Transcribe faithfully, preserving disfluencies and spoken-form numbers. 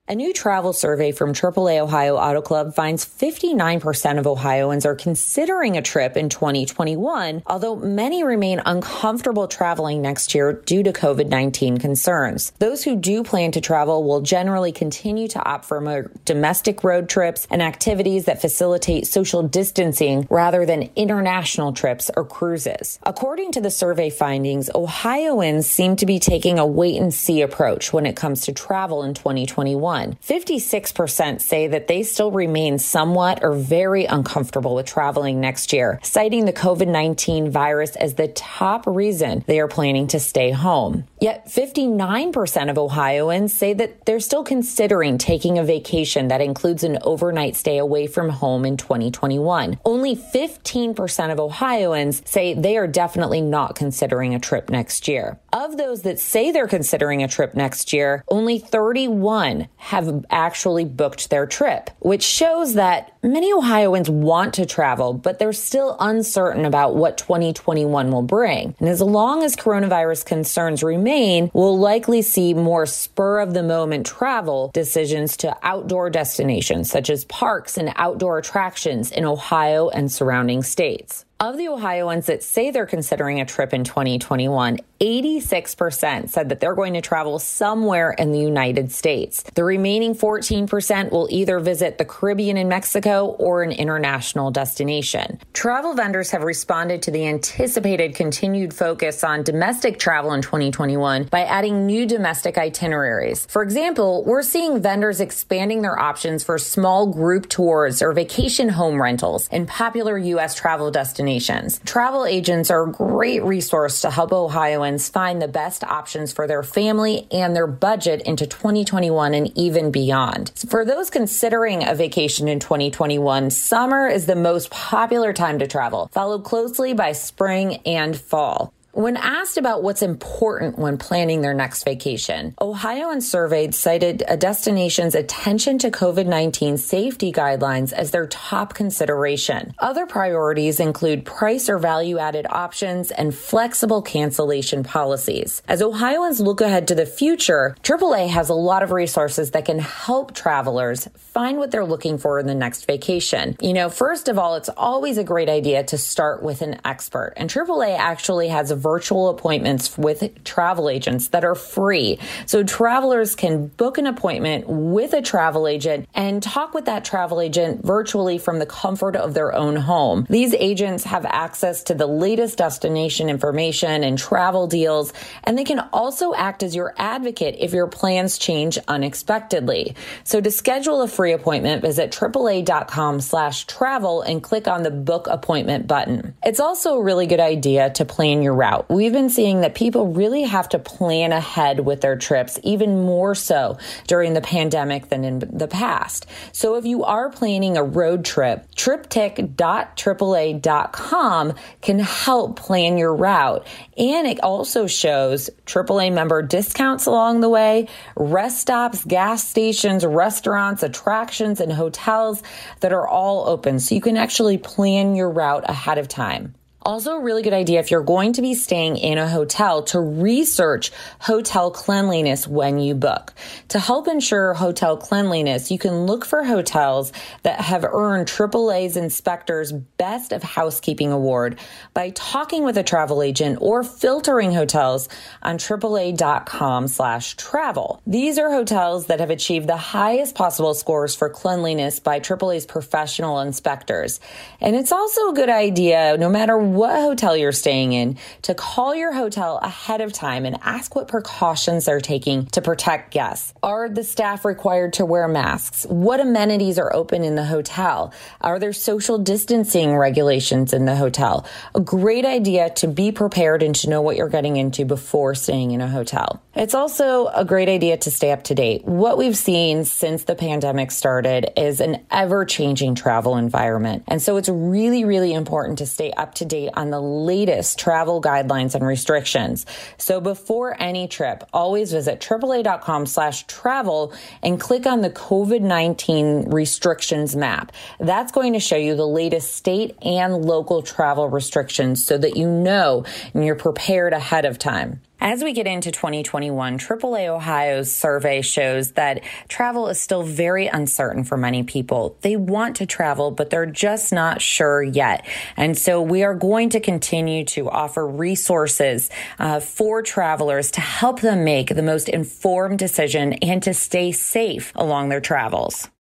A new travel survey from triple A Ohio Auto Club finds fifty-nine percent of Ohioans are considering a trip in twenty twenty-one, although many remain uncomfortable traveling next year due to COVID nineteen concerns. Those who do plan to travel will generally continue to opt for more domestic road trips and activities that facilitate social distancing rather than international trips or cruises. According to the survey findings, Ohioans seem to be taking a wait-and-see approach when it comes to travel in twenty twenty-one. fifty-six percent say that they still remain somewhat or very uncomfortable with traveling next year, citing the COVID nineteen virus as the top reason they are planning to stay home. Yet fifty-nine percent of Ohioans say that they're still considering taking a vacation that includes an overnight stay away from home in twenty twenty-one. Only fifteen percent of Ohioans say they are definitely not considering a trip next year. Of those that say they're considering a trip next year, only thirty-one have actually booked their trip, which shows that many Ohioans want to travel, but they're still uncertain about what twenty twenty-one will bring. And as long as coronavirus concerns remain, we'll likely see more spur-of-the-moment travel decisions to outdoor destinations, such as parks and outdoor attractions in Ohio and surrounding states. Of the Ohioans that say they're considering a trip in twenty twenty-one, eighty-six percent said that they're going to travel somewhere in the United States. The remaining fourteen percent will either visit the Caribbean and Mexico or an international destination. Travel vendors have responded to the anticipated continued focus on domestic travel in twenty twenty-one by adding new domestic itineraries. For example, we're seeing vendors expanding their options for small group tours or vacation home rentals in popular U S travel destinations. Travel agents are a great resource to help Ohioans find the best options for their family and their budget into twenty twenty-one and even beyond. For those considering a vacation in twenty twenty-one, summer is the most popular time to travel, followed closely by spring and fall. When asked about what's important when planning their next vacation, Ohioans surveyed cited a destination's attention to COVID nineteen safety guidelines as their top consideration. Other priorities include price or value-added options and flexible cancellation policies. As Ohioans look ahead to the future, triple A has a lot of resources that can help travelers find what they're looking for in the next vacation. You know, first of all, it's always a great idea to start with an expert, and triple A actually has a virtual appointments with travel agents that are free. So travelers can book an appointment with a travel agent and talk with that travel agent virtually from the comfort of their own home. These agents have access to the latest destination information and travel deals, and they can also act as your advocate if your plans change unexpectedly. So to schedule a free appointment, visit triple-A.com slash travel and click on the book appointment button. It's also a really good idea to plan your route. We've been seeing that people really have to plan ahead with their trips, even more so during the pandemic than in the past. So if you are planning a road trip, triptych dot triple A dot com can help plan your route. And it also shows triple A member discounts along the way, rest stops, gas stations, restaurants, attractions, and hotels that are all open. So you can actually plan your route ahead of time. Also, a really good idea if you're going to be staying in a hotel to research hotel cleanliness when you book. To help ensure hotel cleanliness, you can look for hotels that have earned triple A's Inspector's Best of Housekeeping Award by talking with a travel agent or filtering hotels on triple-A.com slash travel. These are hotels that have achieved the highest possible scores for cleanliness by triple A's professional inspectors. And it's also a good idea, no matter what hotel you're staying in, to call your hotel ahead of time and ask what precautions they're taking to protect guests. Are the staff required to wear masks? What amenities are open in the hotel? Are there social distancing regulations in the hotel? A great idea to be prepared and to know what you're getting into before staying in a hotel. It's also a great idea to stay up to date. What we've seen since the pandemic started is an ever-changing travel environment. And so it's really, really important to stay up to date on the latest travel guidelines and restrictions. So before any trip, always visit triple-A.com slash travel and click on the COVID nineteen restrictions map. That's going to show you the latest state and local travel restrictions so that you know and you're prepared ahead of time. As we get into twenty twenty-one, triple A Ohio's survey shows that travel is still very uncertain for many people. They want to travel, but they're just not sure yet. And so we are going to continue to offer resources uh, for travelers to help them make the most informed decision and to stay safe along their travels.